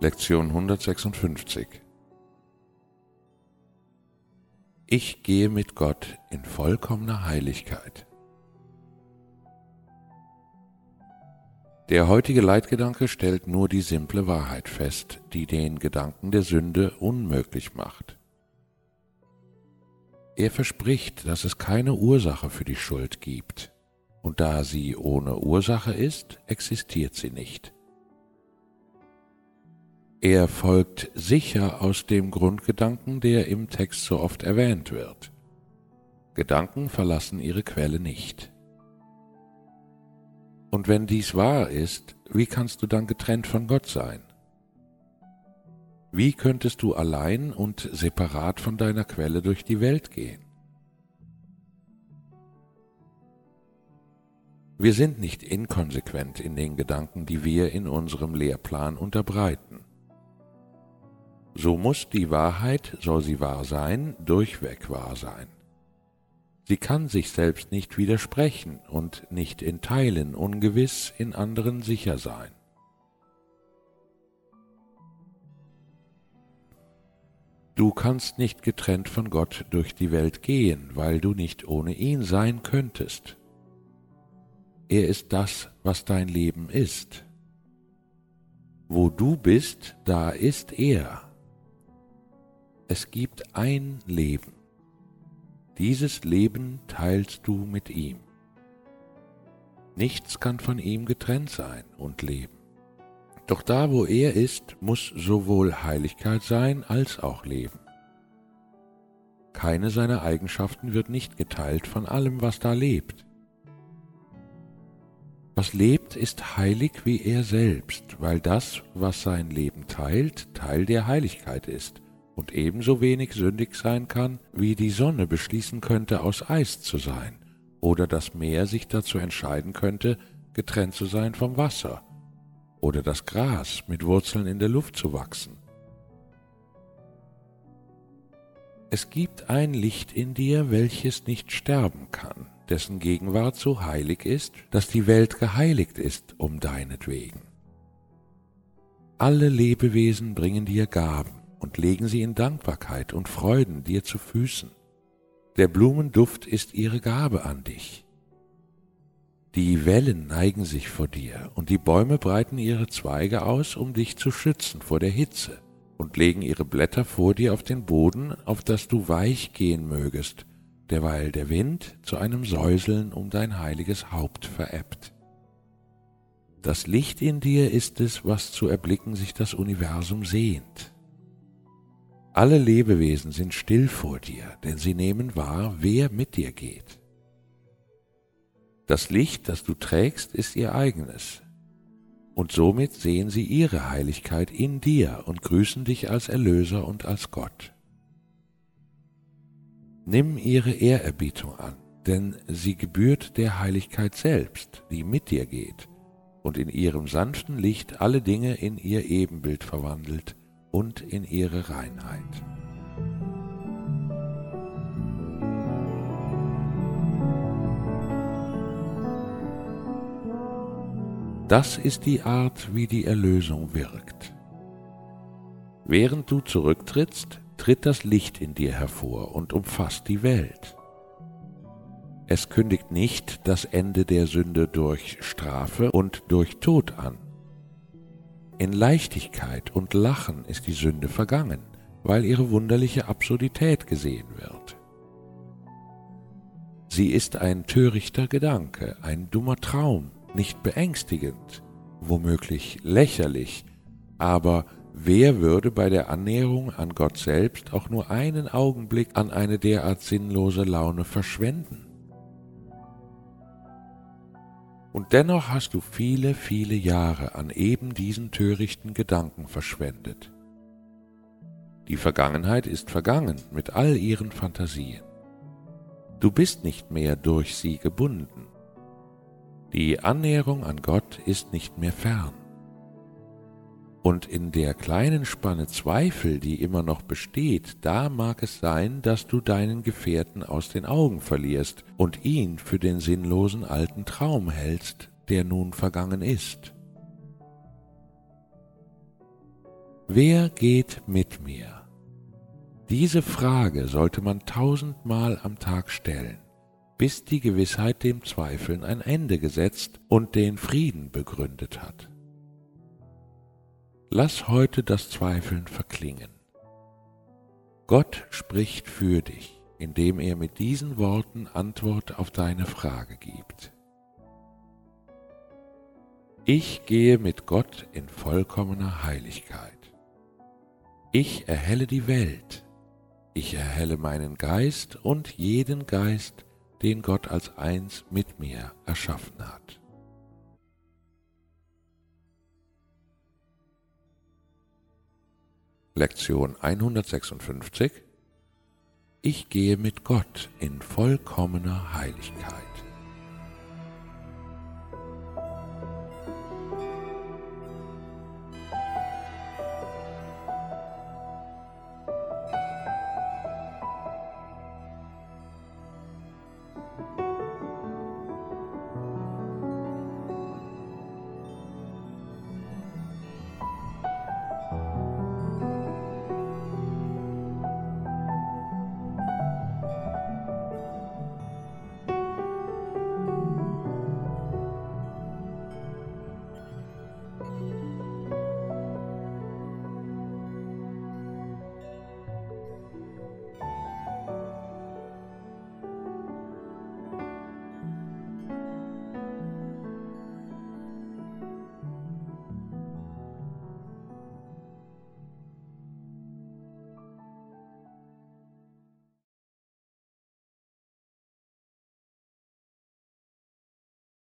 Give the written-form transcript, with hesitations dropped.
Lektion 156. Ich gehe mit Gott in vollkommener Heiligkeit. Der heutige Leitgedanke stellt nur die simple Wahrheit fest, die den Gedanken der Sünde unmöglich macht. Er verspricht, dass es keine Ursache für die Schuld gibt, und da sie ohne Ursache ist, existiert sie nicht. Er folgt sicher aus dem Grundgedanken, der im Text so oft erwähnt wird. Gedanken verlassen ihre Quelle nicht. Und wenn dies wahr ist, wie kannst du dann getrennt von Gott sein? Wie könntest du allein und separat von deiner Quelle durch die Welt gehen? Wir sind nicht inkonsequent in den Gedanken, die wir in unserem Lehrplan unterbreiten. So muss die Wahrheit, soll sie wahr sein, durchweg wahr sein. Sie kann sich selbst nicht widersprechen und nicht in Teilen ungewiss, in anderen sicher sein. Du kannst nicht getrennt von Gott durch die Welt gehen, weil du nicht ohne ihn sein könntest. Er ist das, was dein Leben ist. Wo du bist, da ist er. Es gibt ein Leben. Dieses Leben teilst du mit ihm. Nichts kann von ihm getrennt sein und leben. Doch da, wo er ist, muss sowohl Heiligkeit sein als auch Leben. Keine seiner Eigenschaften wird nicht geteilt von allem, was da lebt. Was lebt, ist heilig wie er selbst, weil das, was sein Leben teilt, Teil der Heiligkeit ist und ebenso wenig sündig sein kann, wie die Sonne beschließen könnte, aus Eis zu sein, oder das Meer sich dazu entscheiden könnte, getrennt zu sein vom Wasser, oder das Gras mit Wurzeln in der Luft zu wachsen. Es gibt ein Licht in dir, welches nicht sterben kann, dessen Gegenwart so heilig ist, dass die Welt geheiligt ist um deinetwegen. Alle Lebewesen bringen dir Gaben und legen sie in Dankbarkeit und Freuden dir zu Füßen. Der Blumenduft ist ihre Gabe an dich. Die Wellen neigen sich vor dir, und die Bäume breiten ihre Zweige aus, um dich zu schützen vor der Hitze, und legen ihre Blätter vor dir auf den Boden, auf dass du weich gehen mögest, derweil der Wind zu einem Säuseln um dein heiliges Haupt verebbt. Das Licht in dir ist es, was zu erblicken sich das Universum sehnt. Alle Lebewesen sind still vor dir, denn sie nehmen wahr, wer mit dir geht. Das Licht, das du trägst, ist ihr eigenes, und somit sehen sie ihre Heiligkeit in dir und grüßen dich als Erlöser und als Gott. Nimm ihre Ehrerbietung an, denn sie gebührt der Heiligkeit selbst, die mit dir geht und in ihrem sanften Licht alle Dinge in ihr Ebenbild verwandelt und in ihre Reinheit. Das ist die Art, wie die Erlösung wirkt. Während du zurücktrittst, tritt das Licht in dir hervor und umfasst die Welt. Es kündigt nicht das Ende der Sünde durch Strafe und durch Tod an. In Leichtigkeit und Lachen ist die Sünde vergangen, weil ihre wunderliche Absurdität gesehen wird. Sie ist ein törichter Gedanke, ein dummer Traum, nicht beängstigend, womöglich lächerlich, aber wer würde bei der Annäherung an Gott selbst auch nur einen Augenblick an eine derart sinnlose Laune verschwenden? Und dennoch hast du viele, viele Jahre an eben diesen törichten Gedanken verschwendet. Die Vergangenheit ist vergangen mit all ihren Fantasien. Du bist nicht mehr durch sie gebunden. Die Annäherung an Gott ist nicht mehr fern. Und in der kleinen Spanne Zweifel, die immer noch besteht, da mag es sein, dass du deinen Gefährten aus den Augen verlierst und ihn für den sinnlosen alten Traum hältst, der nun vergangen ist. Wer geht mit mir? Diese Frage sollte man 1000-mal am Tag stellen, bis die Gewissheit dem Zweifeln ein Ende gesetzt und den Frieden begründet hat. Lass heute das Zweifeln verklingen. Gott spricht für dich, indem er mit diesen Worten Antwort auf deine Frage gibt. Ich gehe mit Gott in vollkommener Heiligkeit. Ich erhelle die Welt. Ich erhelle meinen Geist und jeden Geist, den Gott als eins mit mir erschaffen hat. Lektion 156. Ich gehe mit Gott in vollkommener Heiligkeit.